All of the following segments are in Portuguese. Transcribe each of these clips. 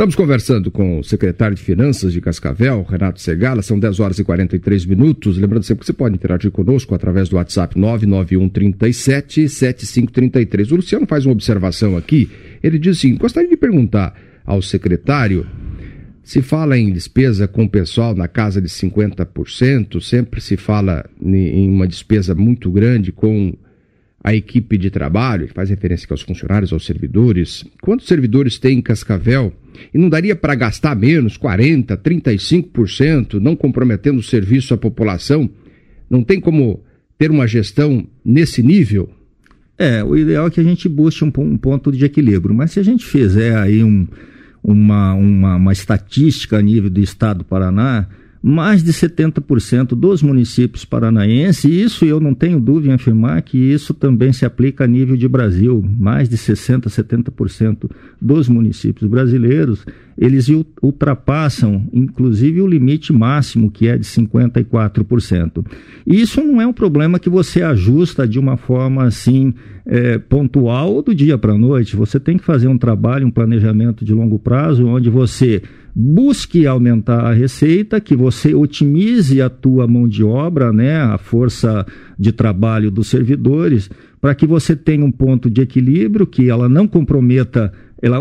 Estamos conversando com o secretário de Finanças de Cascavel, Renato Segala, são 10 horas e 43 minutos. Lembrando sempre que você pode interagir conosco através do WhatsApp 991 37 7533. O Luciano faz uma observação aqui, ele diz assim, gostaria de perguntar ao secretário, se fala em despesa com o pessoal na casa de 50%, sempre se fala em uma despesa muito grande com a equipe de trabalho, faz referência aos funcionários, aos servidores. Quantos servidores tem em Cascavel? E não daria para gastar menos, 40%, 35%, não comprometendo o serviço à população? Não tem como ter uma gestão nesse nível? O ideal é que a gente busque um ponto de equilíbrio, mas se a gente fizer aí uma estatística a nível do estado do Paraná, mais de 70% dos municípios paranaenses, e isso eu não tenho dúvida em afirmar que isso também se aplica a nível de Brasil, mais de 60%, 70% dos municípios brasileiros, eles ultrapassam inclusive o limite máximo, que é de 54%. E isso não é um problema que você ajusta de uma forma assim pontual ou do dia para a noite. Você tem que fazer um trabalho, um planejamento de longo prazo, onde você busque aumentar a receita, que você otimize a tua mão de obra, né, a força de trabalho dos servidores, para que você tenha um ponto de equilíbrio, que ela comprometa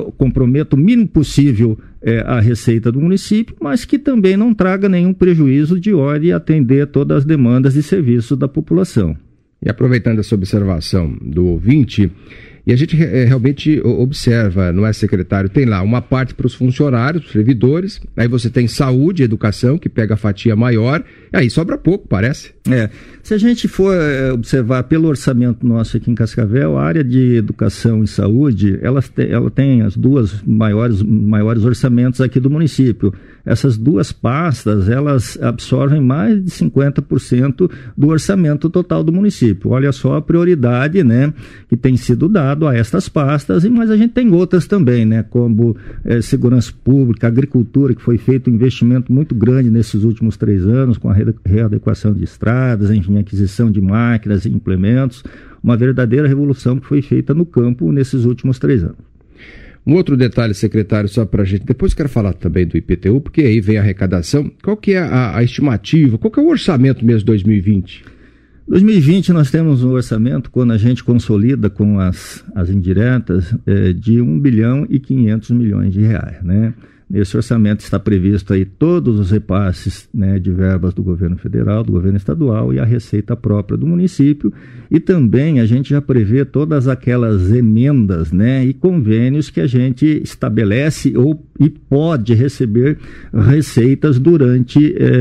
o mínimo possível a receita do município, mas que também não traga nenhum prejuízo de hora e atender todas as demandas e serviços da população. E aproveitando essa observação do ouvinte, e a gente realmente observa, não é, secretário? Tem lá uma parte para os funcionários, os servidores, aí você tem saúde e educação, que pega a fatia maior, aí sobra pouco, parece. Se a gente for observar pelo orçamento nosso aqui em Cascavel, a área de educação e saúde, ela tem as duas maiores orçamentos aqui do município. Essas duas pastas, elas absorvem mais de 50% do orçamento total do município. Olha só a prioridade, né, que tem sido dado a estas pastas, mas a gente tem outras também, né, como segurança pública, agricultura, que foi feito um investimento muito grande nesses últimos 3 anos, com a readequação de estradas, enfim, aquisição de máquinas e implementos, uma verdadeira revolução que foi feita no campo nesses últimos 3 anos. Um outro detalhe, secretário, só para a gente, depois quero falar também do IPTU, porque aí vem a arrecadação. Qual que é a estimativa, qual que é o orçamento mesmo de 2020? 2020 nós temos um orçamento, quando a gente consolida com as indiretas, de 1 bilhão e 500 milhões de reais, né? Nesse orçamento está previsto aí todos os repasses, né, de verbas do governo federal, do governo estadual e a receita própria do município, e também a gente já prevê todas aquelas emendas, né, e convênios que a gente estabelece e pode receber receitas durante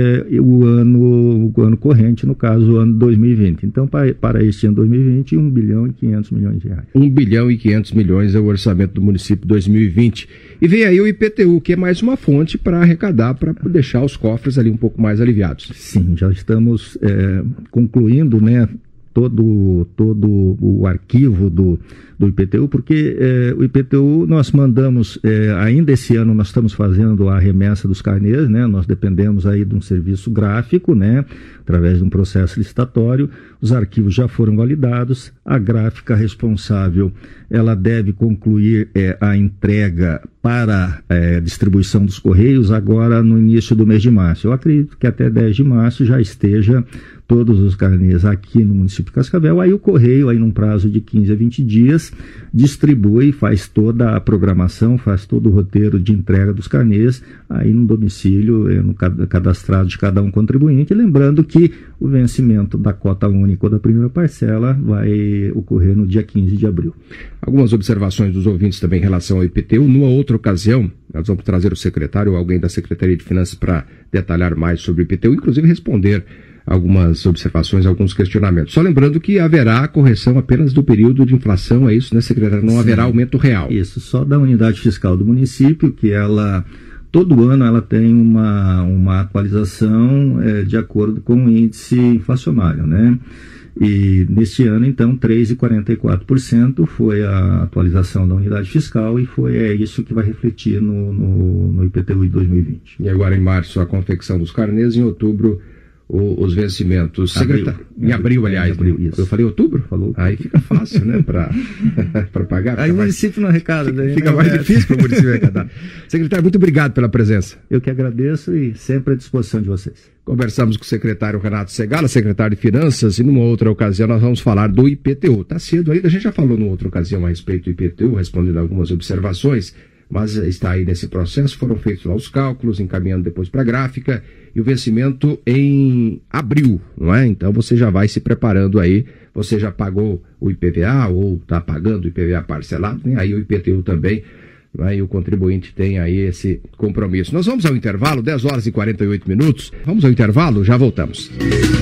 o ano corrente, no caso o ano 2020. Então, para este ano 2020, 1 bilhão e 500 milhões de reais. 1 bilhão e 500 milhões é o orçamento do município 2020. E vem aí o IPTU, que é mais uma fonte para arrecadar, para deixar os cofres ali um pouco mais aliviados. Sim, já estamos concluindo, né, todo o arquivo do IPTU, porque o IPTU nós mandamos, ainda esse ano nós estamos fazendo a remessa dos carnês, né, nós dependemos aí de um serviço gráfico, né, através de um processo licitatório, os arquivos já foram validados, a gráfica responsável, ela deve concluir a entrega para distribuição dos Correios agora no início do mês de março. Eu acredito que até 10 de março já esteja todos os carnês aqui no município de Cascavel, aí o Correio, aí num prazo de 15 a 20 dias, distribui, faz toda a programação, faz todo o roteiro de entrega dos carnês, aí no domicílio, no cadastrado de cada um contribuinte, lembrando que o vencimento da cota única ou da primeira parcela vai ocorrer no dia 15 de abril. Algumas observações dos ouvintes também em relação ao IPTU. Numa outra ocasião, nós vamos trazer o secretário ou alguém da Secretaria de Finanças para detalhar mais sobre o IPTU, inclusive responder algumas observações, alguns questionamentos. Só lembrando que haverá correção apenas do período de inflação, é isso, né, secretário? Não haverá aumento real. Isso, só da unidade fiscal do município, que ela, todo ano, ela tem uma atualização de acordo com o índice inflacionário, né? E neste ano, então, 3,44% foi a atualização da unidade fiscal e é isso que vai refletir no IPTU de 2020. E agora em março a confecção dos carnês, em outubro os vencimentos. Em abril, aliás. Abril, isso. Eu falei outubro? Falou. Aí fica fácil, né, para pagar. Aí o município não arrecada. Daí, fica mais difícil para o município arrecadar. Secretário, muito obrigado pela presença. Eu que agradeço e sempre à disposição de vocês. Conversamos com o secretário Renato Segala, secretário de Finanças, e numa outra ocasião nós vamos falar do IPTU. Está cedo ainda, a gente já falou numa outra ocasião a respeito do IPTU, respondendo algumas observações, mas está aí nesse processo, foram feitos lá os cálculos, encaminhando depois para a gráfica, e o vencimento em abril, não é? Então você já vai se preparando aí, você já pagou o IPVA ou está pagando o IPVA parcelado, tem aí o IPTU também, né? E o contribuinte tem aí esse compromisso. Nós vamos ao intervalo, 10 horas e 48 minutos, vamos ao intervalo, já voltamos.